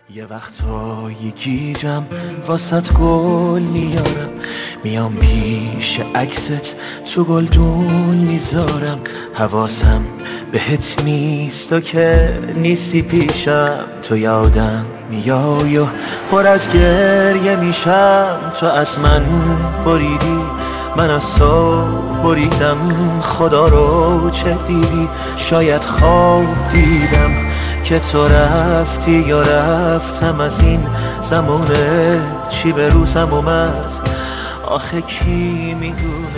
یه وقتایی گیجم واسط گل میارم، میام پیش عکست تو گلدون میذارم. حواسم بهت نیست و که نیستی پیشم، تو یادم میای و پر از گریه میشم. تو از من بریدی، من از صبح بریدم. خدا رو چه دیدی؟ شاید خواب دیدم که تو رفتی یا رفتم از این زمونه. چی به روزم اومد آخه کی میدونه؟